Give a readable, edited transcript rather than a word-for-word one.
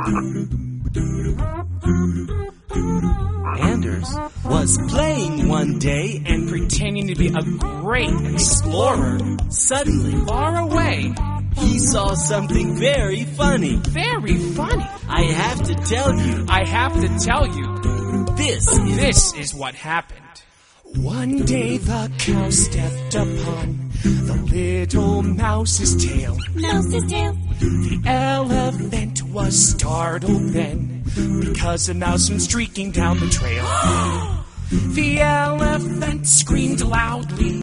Anders was playing one day and pretending to be a great explorer. Suddenly, Far away. he saw something very funny. Very funny. I have to tell you, I have to tell you, this is what happened. One day the cow stepped upon the little mouse's tail. Mouse's tail. The elephant was startled then, because a mouse went streaking down the trail. The elephant screamed loudly.